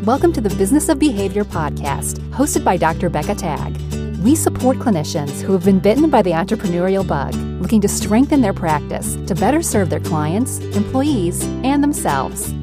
Welcome to the Business of Behavior podcast, hosted by Dr. Becca Tagg. We support clinicians who have been bitten by the entrepreneurial bug, looking to strengthen their practice to better serve their clients, employees, and themselves.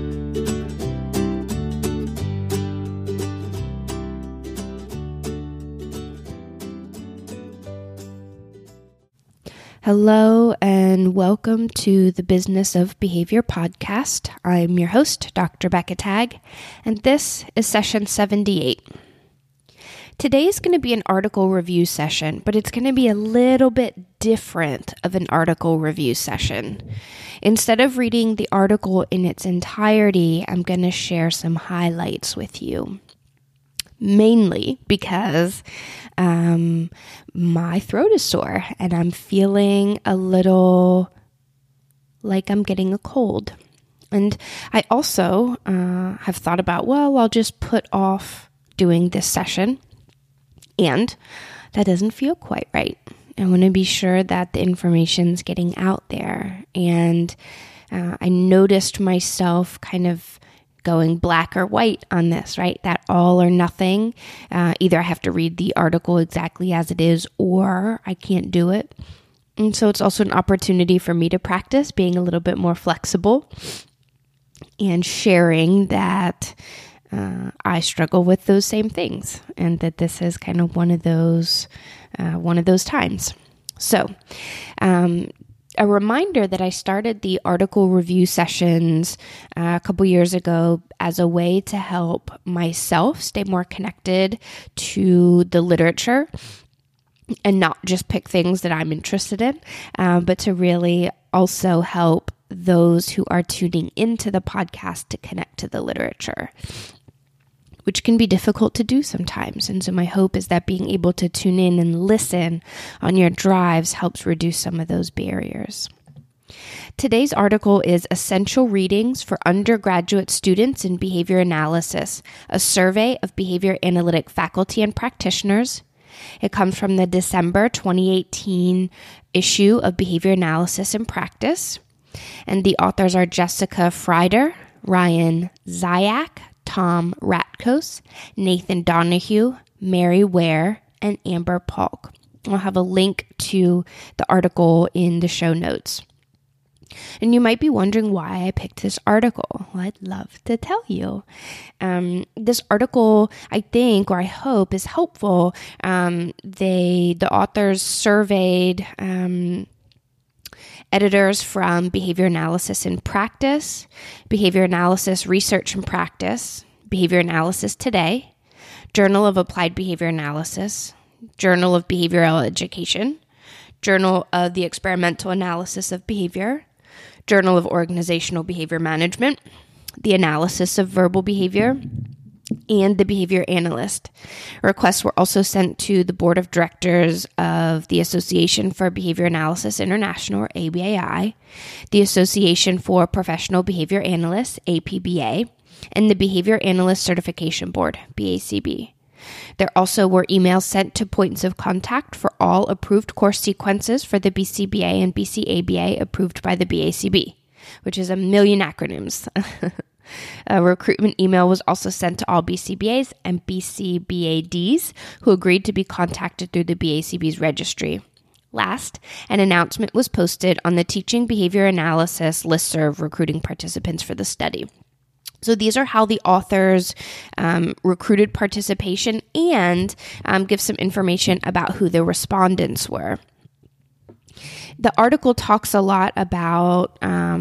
Hello and welcome to the Business of Behavior podcast. I'm your host, Dr. Becca Tagg, and this is session 78. Today is going to be an article review session, but it's going to be a little bit different of an article review session. Instead of reading the article in its entirety, I'm going to share some highlights with you. Mainly because my throat is sore and I'm feeling a little like I'm getting a cold. And I also have thought about, I'll just put off doing this session. And that doesn't feel quite right. I want to be sure that the information's getting out there. And I noticed myself kind of going black or white on this, right? That all or nothing. Either I have to read the article exactly as it is, or I can't do it. And so it's also an opportunity for me to practice being a little bit more flexible and sharing that I struggle with those same things, and that this is kind of one of those times. So, a reminder that I started the article review sessions a couple years ago as a way to help myself stay more connected to the literature and not just pick things that I'm interested in, but to really also help those who are tuning into the podcast to connect to the literature, which can be difficult to do sometimes. And so my hope is that being able to tune in and listen on your drives helps reduce some of those barriers. Today's article is Essential Readings for Undergraduate Students in Behavior Analysis, a survey of behavior analytic faculty and practitioners. It comes from the December 2018 issue of Behavior Analysis in Practice. And the authors are Jessica Frieder, Ryan Zayak, Tom Ratkos, Nathan Donahue, Mary Ware, and Amber Polk. I'll have a link to the article in the show notes. And you might be wondering why I picked this article. Well, I'd love to tell you. This article, I think, or I hope, is helpful. The authors surveyed editors from Behavior Analysis in Practice, Behavior Analysis Research and Practice, Behavior Analysis Today, Journal of Applied Behavior Analysis, Journal of Behavioral Education, Journal of the Experimental Analysis of Behavior, Journal of Organizational Behavior Management, The Analysis of Verbal Behavior, and the Behavior Analyst. Requests were also sent to the Board of Directors of the Association for Behavior Analysis International, or ABAI, the Association for Professional Behavior Analysts, APBA, and the Behavior Analyst Certification Board, BACB. There also were emails sent to points of contact for all approved course sequences for the BCBA and BCABA approved by the BACB, which is a million acronyms. A recruitment email was also sent to all BCBAs and BCBADs who agreed to be contacted through the BACB's registry. Last, an announcement was posted on the Teaching Behavior Analysis listserv recruiting participants for the study. So these are how the authors recruited participation and give some information about who the respondents were. The article talks a lot about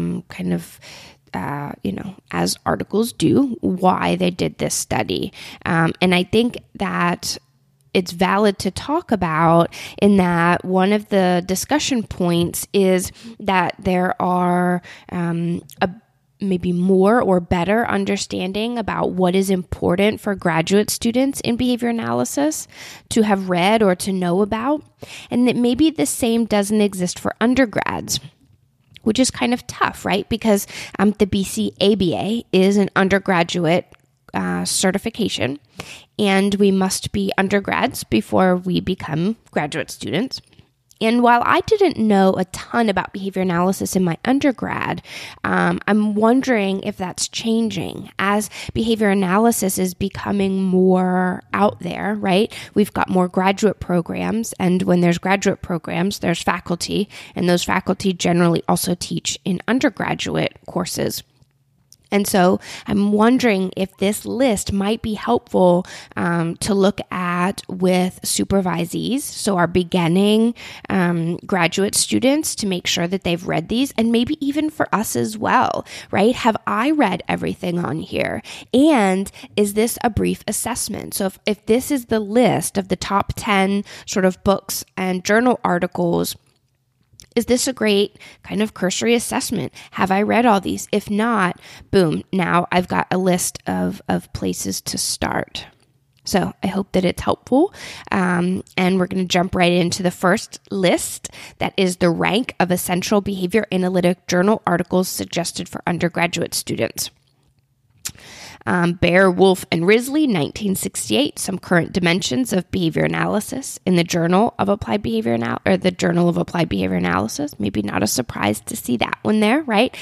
as articles do, why they did this study. And I think that it's valid to talk about in that one of the discussion points is that there are maybe more or better understanding about what is important for graduate students in behavior analysis to have read or to know about, and that maybe the same doesn't exist for undergrads, which is kind of tough, right? Because the BCABA is an undergraduate certification, and we must be undergrads before we become graduate students. And while I didn't know a ton about behavior analysis in my undergrad, I'm wondering if that's changing as behavior analysis is becoming more out there, right? We've got more graduate programs, and when there's graduate programs, there's faculty, and those faculty generally also teach in undergraduate courses. And so I'm wondering if this list might be helpful to look at with supervisees, so our beginning graduate students, to make sure that they've read these, and maybe even for us as well, right? Have I read everything on here? And is this a brief assessment? So if this is the list of the top 10 sort of books and journal articles, is this a great kind of cursory assessment? Have I read all these? If not, boom, now I've got a list of places to start. So I hope that it's helpful. And we're going to jump right into the first list. That is the rank of essential behavior analytic journal articles suggested for undergraduate students. Baer, Wolf, and Risley, 1968, Some Current Dimensions of Behavior Analysis in the Journal of Applied Behavior the Journal of Applied Behavior Analysis. Maybe not a surprise to see that one there, right?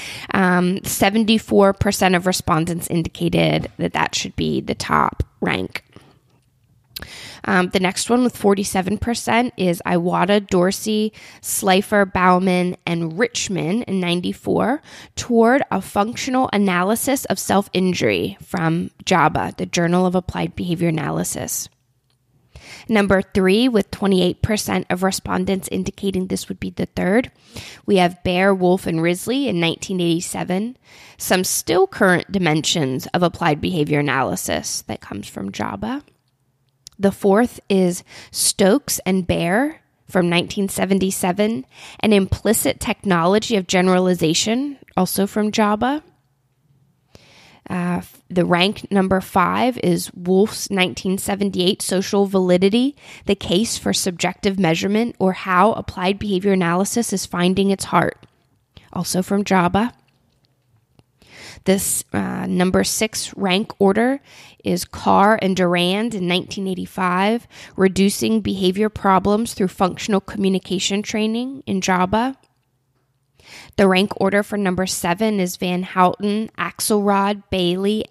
74% of respondents indicated that should be the top rank. The next one with 47% is Iwata, Dorsey, Slifer, Bauman, and Richman in 94 toward a functional analysis of self-injury from JABA, the Journal of Applied Behavior Analysis. Number 3, with 28% of respondents indicating this would be the third, we have Baer, Wolf, and Risley in 1987, Some Still Current Dimensions of Applied Behavior Analysis that comes from JABA. The fourth is Stokes and Baer from 1977, An Implicit Technology of Generalization, also from JABA. The rank number 5 is Wolf's 1978 Social Validity, The Case for Subjective Measurement, or How Applied Behavior Analysis is Finding Its Heart, also from JABA. This number 6 rank order is Carr and Durand in 1985, Reducing Behavior Problems Through Functional Communication Training in JABA. The rank order for number 7 is Van Houten, Axelrod, Bailey,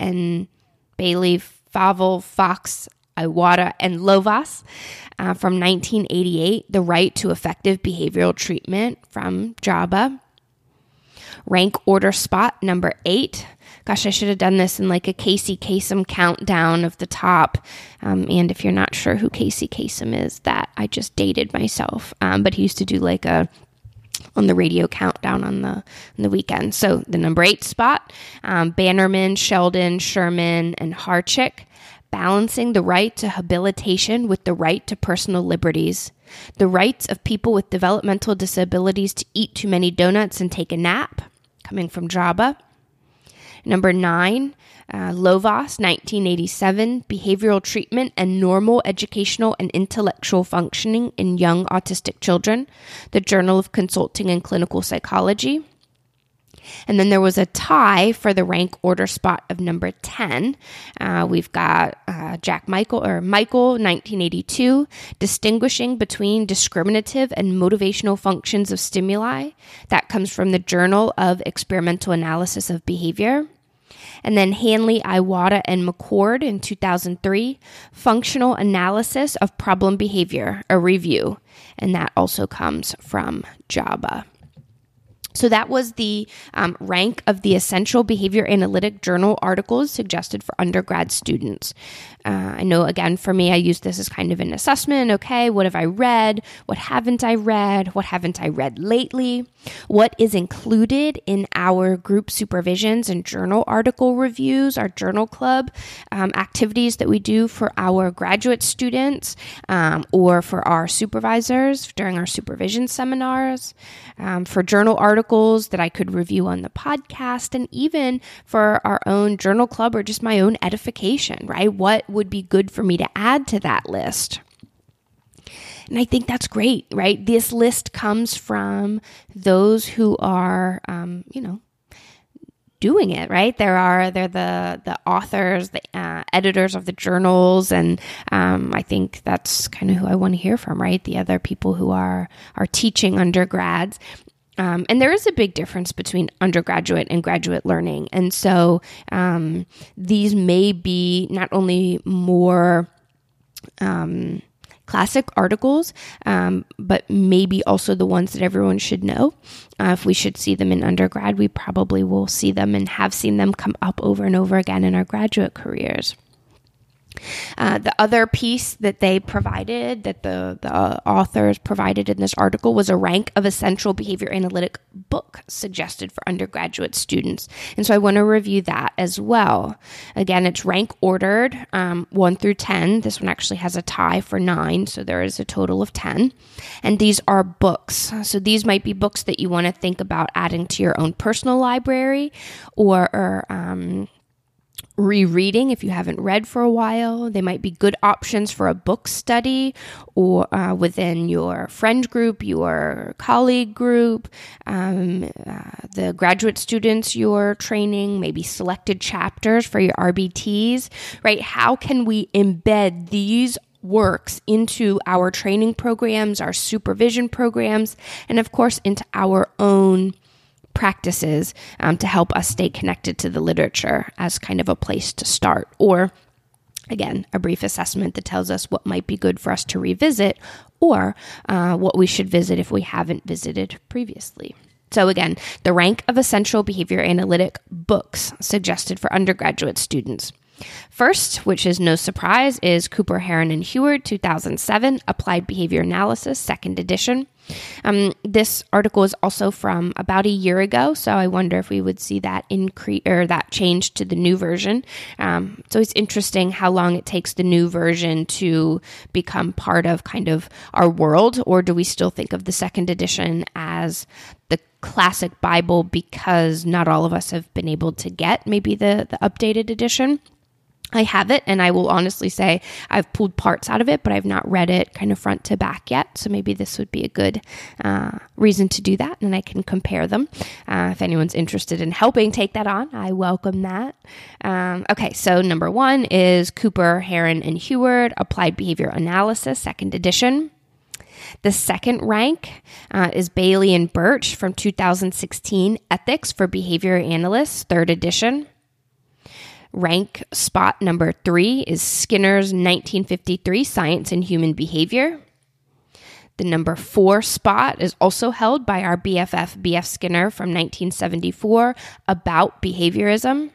Favell, Fox, Iwata, and Lovaas from 1988, The Right to Effective Behavioral Treatment from JABA. Rank order spot number 8. Gosh, I should have done this in like a Casey Kasem countdown of the top. And if you're not sure who Casey Kasem is, that I just dated myself. But he used to do like on the radio countdown on the weekend. So the number 8 spot, Bannerman, Sheldon, Sherman, and Harchick, Balancing the Right to Habilitation with the Right to Personal Liberties. The Rights of People with Developmental Disabilities to Eat Too Many Donuts and Take a Nap, coming from JABA. Number 9, Lovaas, 1987, Behavioral Treatment and Normal Educational and Intellectual Functioning in Young Autistic Children, the Journal of Consulting and Clinical Psychology. And then there was a tie for the rank order spot of number 10. We've got Michael, 1982, Distinguishing Between Discriminative and Motivational Functions of Stimuli. That comes from the Journal of Experimental Analysis of Behavior. And then Hanley, Iwata, and McCord in 2003, Functional Analysis of Problem Behavior, a review. And that also comes from JABA. So that was the rank of the essential behavior analytic journal articles suggested for undergrad students. I know, again, for me, I use this as kind of an assessment. Okay, what have I read? What haven't I read? What haven't I read lately? What is included in our group supervisions and journal article reviews, our journal club activities that we do for our graduate students or for our supervisors during our supervision seminars, for journal articles that I could review on the podcast, and even for our own journal club or just my own edification, right? What would be good for me to add to that list? And I think that's great, right? This doing it, right? They're the authors, the editors of the journals, and I think that's kind of who I want to hear from, right? The other people who are teaching undergrads. And there is a big difference between undergraduate and graduate learning. And so these may be not only more classic articles, but maybe also the ones that everyone should know. If we should see them in undergrad, we probably will see them and have seen them come up over and over again in our graduate careers. The other piece that they provided, that the authors provided in this article, was a rank of essential behavior analytic book suggested for undergraduate students. And so I want to review that as well. Again, it's rank ordered 1 through 10. This one actually has a tie for 9, so there is a total of 10. And these are books. So these might be books that you want to think about adding to your own personal library or rereading if you haven't read for a while. They might be good options for a book study or within your friend group, your colleague group, the graduate students you're training, maybe selected chapters for your RBTs, right? How can we embed these works into our training programs, our supervision programs, and of course into our own practices to help us stay connected to the literature as kind of a place to start, or again, a brief assessment that tells us what might be good for us to revisit or what we should visit if we haven't visited previously. So again, the rank of essential behavior analytic books suggested for undergraduate students. First, which is no surprise, is Cooper, Heron, and Heward, 2007, Applied Behavior Analysis, 2nd edition. This article is also from about a year ago, so I wonder if we would see that increase or that change to the new version. It's always interesting how long it takes the new version to become part of kind of our world, or do we still think of the 2nd edition as the classic Bible because not all of us have been able to get maybe the updated edition? I have it, and I will honestly say I've pulled parts out of it, but I've not read it kind of front to back yet. So maybe this would be a good reason to do that, and I can compare them. If anyone's interested in helping take that on, I welcome that. Okay, so number 1 is Cooper, Heron, and Heward, Applied Behavior Analysis, 2nd edition. The second rank is Bailey and Birch from 2016, Ethics for Behavior Analysts, 3rd edition. Rank spot number 3 is Skinner's 1953 Science and Human Behavior. The number 4 spot is also held by our BFF, B.F. Skinner from 1974, About Behaviorism.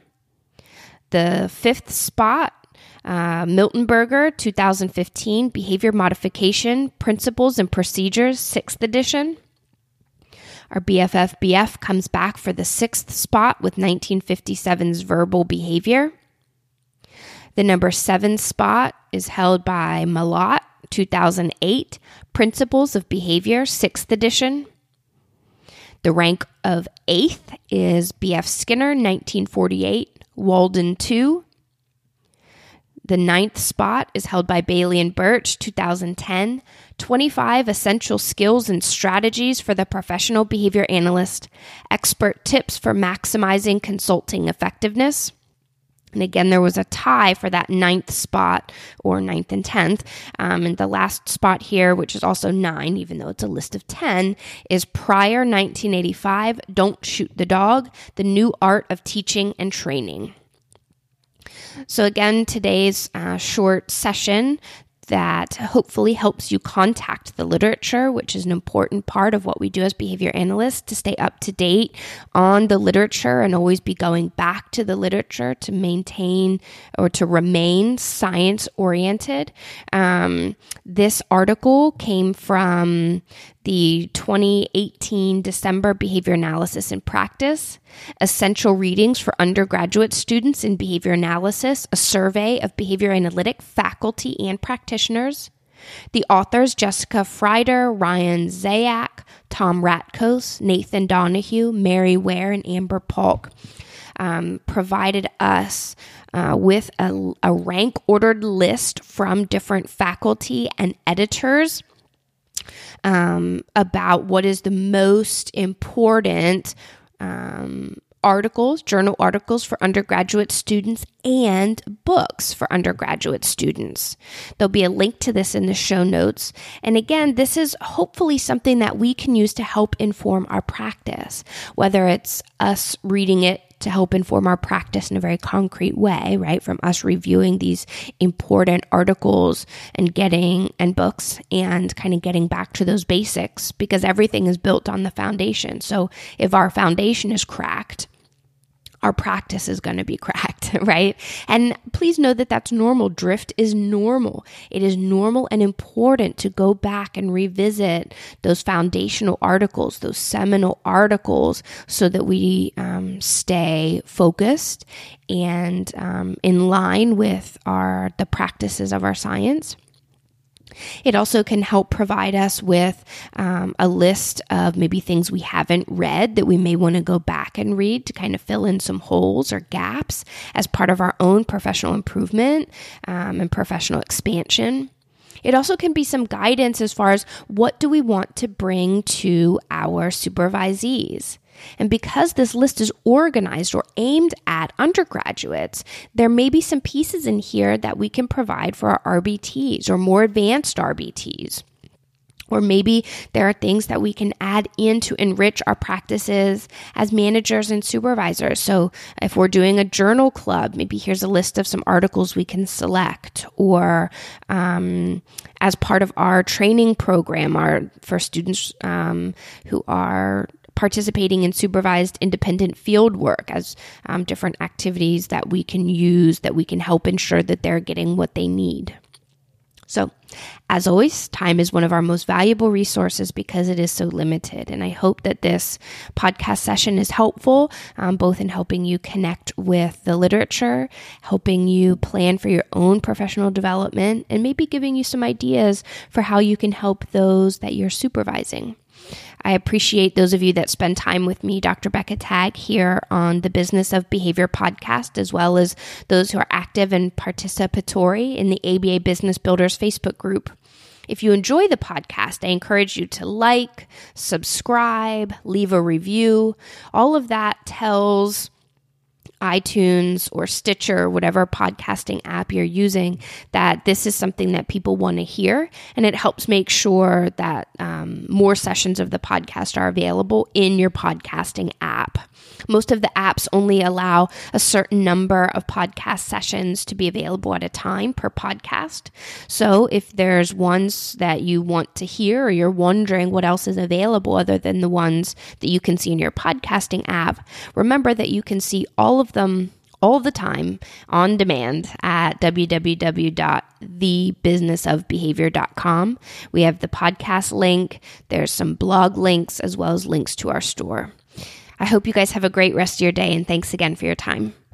The 5th spot, Miltenberger, 2015, Behavior Modification, Principles and Procedures, 6th edition. Our BFF BF comes back for the 6th spot with 1957's Verbal Behavior. The number 7 spot is held by Malott, 2008, Principles of Behavior, 6th edition. The rank of 8th is BF Skinner, 1948, Walden 2. The 9th spot is held by Bailey and Birch, 2010, 25 Essential Skills and Strategies for the Professional Behavior Analyst, Expert Tips for Maximizing Consulting Effectiveness. And again, there was a tie for that 9th spot, or 9th and 10th. And the last spot here, which is also 9, even though it's a list of 10, is Prior 1985, Don't Shoot the Dog, The New Art of Teaching and Training. So again, today's short session that hopefully helps you contact the literature, which is an important part of what we do as behavior analysts, to stay up to date on the literature and always be going back to the literature to maintain or to remain science-oriented. This article came from the 2018 December Behavior Analysis in Practice, Essential Readings for Undergraduate Students in Behavior Analysis, a survey of behavior analytic faculty and practitioners. The authors, Jessica Frieder, Ryan Zayak, Tom Ratkos, Nathan Donahue, Mary Ware, and Amber Polk, provided us with a rank-ordered list from different faculty and editors about what is the most important articles, journal articles for undergraduate students, and books for undergraduate students. There'll be a link to this in the show notes. And again, this is hopefully something that we can use to help inform our practice, whether it's us reading it to help inform our practice in a very concrete way, right? From us reviewing these important articles and books and kind of getting back to those basics, because everything is built on the foundation. So if our foundation is cracked, our practice is going to be cracked, right? And please know that that's normal. Drift is normal. It is normal and important to go back and revisit those foundational articles, those seminal articles, so that we stay focused and in line with the practices of our science. It also can help provide us with a list of maybe things we haven't read that we may want to go back and read to kind of fill in some holes or gaps as part of our own professional improvement and professional expansion. It also can be some guidance as far as what do we want to bring to our supervisees. And because this list is organized or aimed at undergraduates, there may be some pieces in here that we can provide for our RBTs or more advanced RBTs. Or maybe there are things that we can add in to enrich our practices as managers and supervisors. So if we're doing a journal club, maybe here's a list of some articles we can select. Or as part of our training program, for students who are participating in supervised independent field work as different activities that we can use that we can help ensure that they're getting what they need. So, as always, time is one of our most valuable resources because it is so limited. And I hope that this podcast session is helpful, both in helping you connect with the literature, helping you plan for your own professional development, and maybe giving you some ideas for how you can help those that you're supervising. I appreciate those of you that spend time with me, Dr. Becca Tagg, here on the Business of Behavior podcast, as well as those who are active and participatory in the ABA Business Builders Facebook group. If you enjoy the podcast, I encourage you to like, subscribe, leave a review. All of that tells iTunes or Stitcher, whatever podcasting app you're using, that this is something that people want to hear, and it helps make sure that more sessions of the podcast are available in your podcasting app. Most of the apps only allow a certain number of podcast sessions to be available at a time per podcast. So if there's ones that you want to hear or you're wondering what else is available other than the ones that you can see in your podcasting app, remember that you can see all of them all the time on demand at www.thebusinessofbehavior.com. We have the podcast link. There's some blog links as well as links to our store. I hope you guys have a great rest of your day, and thanks again for your time.